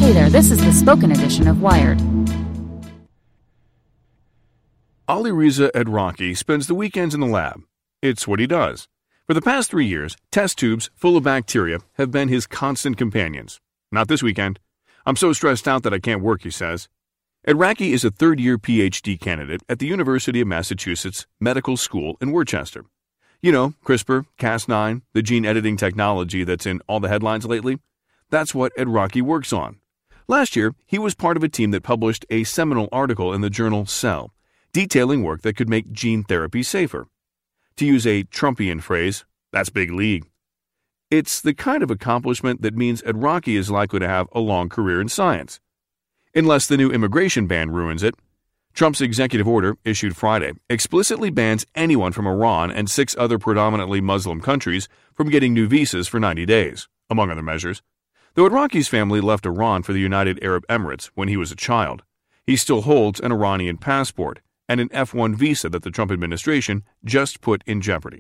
Hey there, this is the spoken edition of Wired. Ali Reza Edraki spends the weekends in the lab. It's what he does. For the past 3 years, test tubes full of bacteria have been his constant companions. Not this weekend. I'm so stressed out that I can't work, he says. Edraki is a third-year PhD candidate at the University of Massachusetts Medical School in Worcester. You know, CRISPR, Cas9, the gene editing technology that's in all the headlines lately? That's what Edraki works on. Last year, he was part of a team that published a seminal article in the journal Cell, detailing work that could make gene therapy safer. To use a Trumpian phrase, that's big league. It's the kind of accomplishment that means Edraki is likely to have a long career in science. Unless the new immigration ban ruins it. Trump's executive order, issued Friday, explicitly bans anyone from Iran and 6 other predominantly Muslim countries from getting new visas for 90 days, among other measures. Though Edraki's family left Iran for the United Arab Emirates when he was a child, he still holds an Iranian passport and an F-1 visa that the Trump administration just put in jeopardy.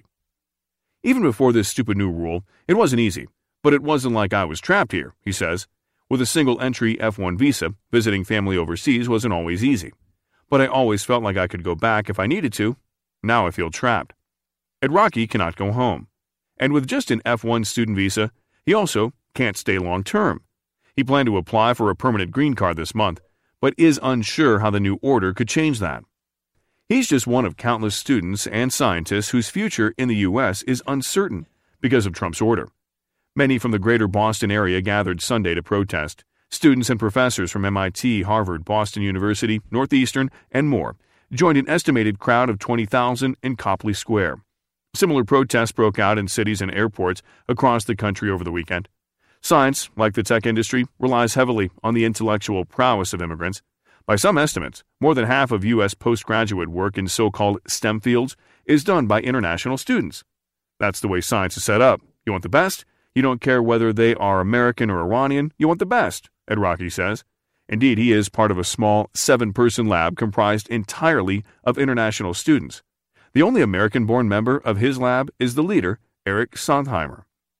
Even before this stupid new rule, it wasn't easy, but it wasn't like I was trapped here, he says. With a single-entry F-1 visa, visiting family overseas wasn't always easy. But I always felt like I could go back if I needed to. Now I feel trapped. Edraki cannot go home. And with just an F-1 student visa, he also can't stay long-term. He planned to apply for a permanent green card this month, but is unsure how the new order could change that. He's just one of countless students and scientists whose future in the U.S. is uncertain because of Trump's order. Many from the greater Boston area gathered Sunday to protest. Students and professors from MIT, Harvard, Boston University, Northeastern, and more joined an estimated crowd of 20,000 in Copley Square. Similar protests broke out in cities and airports across the country over the weekend. Science, like the tech industry, relies heavily on the intellectual prowess of immigrants. By some estimates, more than half of U.S. postgraduate work in so-called STEM fields is done by international students. That's the way science is set up. You want the best? You don't care whether they are American or Iranian. You want the best, Edraki says. Indeed, he is part of a small 7-person lab comprised entirely of international students. The only American-born member of his lab is the leader, Eric Sontheimer.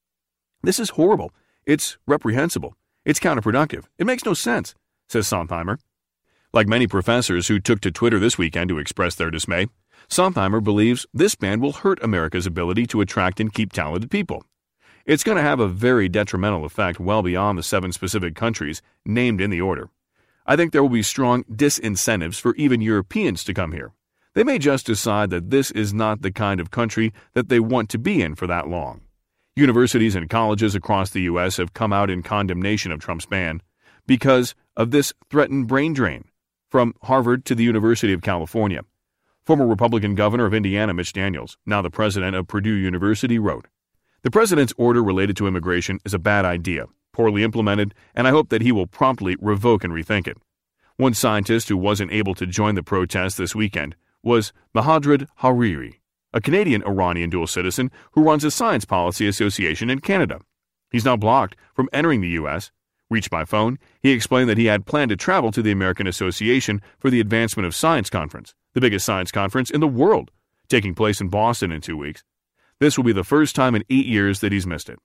This is horrible. It's reprehensible. It's counterproductive. It makes no sense, says Sontheimer. Like many professors who took to Twitter this weekend to express their dismay, Sontheimer believes this ban will hurt America's ability to attract and keep talented people. It's going to have a very detrimental effect well beyond the 7 specific countries named in the order. I think there will be strong disincentives for even Europeans to come here. They may just decide that this is not the kind of country that they want to be in for that long. Universities and colleges across the U.S. have come out in condemnation of Trump's ban because of this threatened brain drain. From Harvard to the University of California, former Republican governor of Indiana, Mitch Daniels, now the president of Purdue University, wrote, "The president's order related to immigration is a bad idea, poorly implemented, and I hope that he will promptly revoke and rethink it." One scientist who wasn't able to join the protest this weekend was Mahadrid Hariri, a Canadian-Iranian dual citizen who runs a science policy association in Canada. He's now blocked from entering the U.S. Reached by phone, he explained that he had planned to travel to the American Association for the Advancement of Science Conference, the biggest science conference in the world, taking place in Boston in 2 weeks. This will be the first time in 8 years that he's missed it.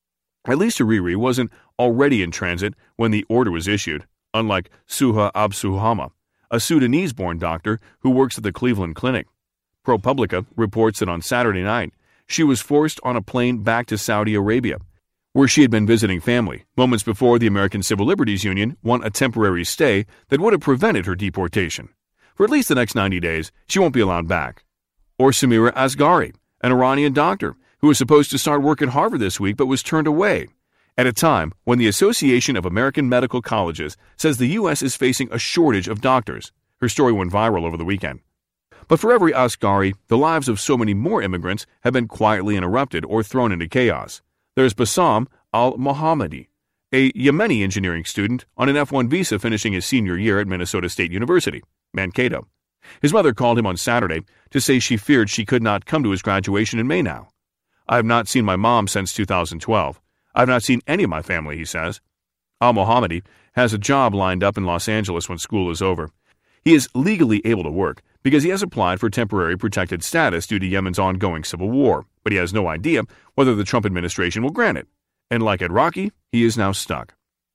At least Hariri wasn't already in transit when the order was issued, unlike Suha Absuhama, a Sudanese-born doctor who works at the Cleveland Clinic. ProPublica reports that on Saturday night, she was forced on a plane back to Saudi Arabia, where she had been visiting family, moments before the American Civil Liberties Union won a temporary stay that would have prevented her deportation. For at least the next 90 days, she won't be allowed back. Or Samira Asghari, an Iranian doctor who was supposed to start work at Harvard this week but was turned away, at a time when the Association of American Medical Colleges says the U.S. is facing a shortage of doctors. Her story went viral over the weekend. But for every Asghari, the lives of so many more immigrants have been quietly interrupted or thrown into chaos. There's Bassam al-Mohammadi, a Yemeni engineering student on an F-1 visa finishing his senior year at Minnesota State University, Mankato. His mother called him on Saturday to say she feared she could not come to his graduation in May now. "I have not seen my mom since 2012. I have not seen any of my family," he says. Al-Mohammadi has a job lined up in Los Angeles when school is over. He is legally able to work because he has applied for temporary protected status due to Yemen's ongoing civil war, but he has no idea whether the Trump administration will grant it. And like Edraki, he is now stuck.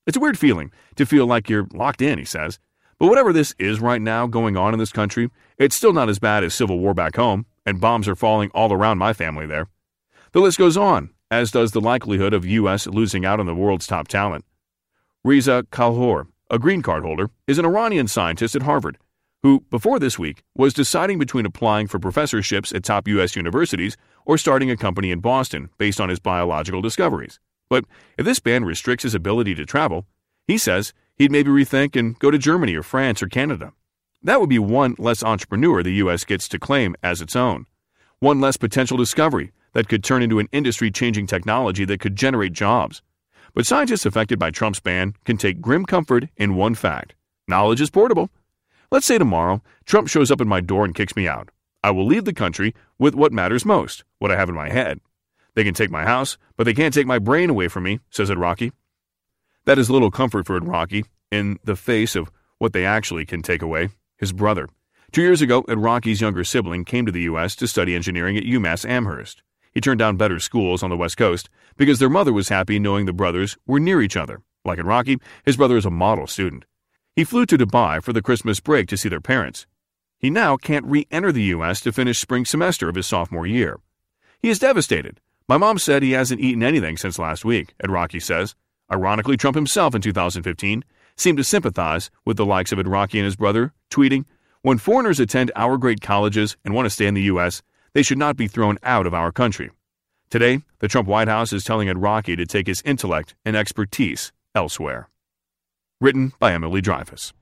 It's a weird feeling to feel like you're locked in, he says. But whatever this is right now going on in this country, it's still not as bad as civil war back home, and bombs are falling all around my family there. The list goes on, as does the likelihood of U.S. losing out on the world's top talent. Reza Kalhor, a green card holder, is an Iranian scientist at Harvard, who, before this week, was deciding between applying for professorships at top U.S. universities or starting a company in Boston based on his biological discoveries. But if this ban restricts his ability to travel, he says he'd maybe rethink and go to Germany or France or Canada. That would be one less entrepreneur the U.S. gets to claim as its own. One less potential discovery that could turn into an industry-changing technology that could generate jobs. But scientists affected by Trump's ban can take grim comfort in one fact. Knowledge is portable. Let's say tomorrow, Trump shows up at my door and kicks me out. I will leave the country with what matters most, what I have in my head. They can take my house, but they can't take my brain away from me, says Edrocky. That is little comfort for Edrocky in the face of what they actually can take away, his brother. 2 years ago, Edrocky's younger sibling came to the U.S. to study engineering at UMass Amherst. He turned down better schools on the West Coast because their mother was happy knowing the brothers were near each other. Like Edrocky, his brother is a model student. He flew to Dubai for the Christmas break to see their parents. He now can't re-enter the U.S. to finish spring semester of his sophomore year. He is devastated. My mom said he hasn't eaten anything since last week, Edrocky says. Ironically, Trump himself in 2015 seemed to sympathize with the likes of Edrocky and his brother, tweeting, "When foreigners attend our great colleges and want to stay in the U.S., they should not be thrown out of our country." Today, the Trump White House is telling Edrocky to take his intellect and expertise elsewhere. Written by Emily Dreyfus.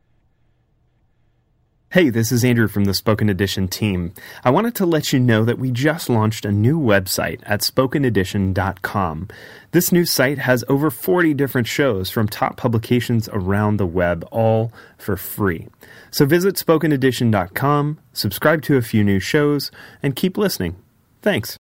Hey, this is Andrew from the Spoken Edition team. I wanted to let you know that we just launched a new website at spokenedition.com. This new site has over 40 different shows from top publications around the web, all for free. So visit spokenedition.com, subscribe to a few new shows, and keep listening. Thanks.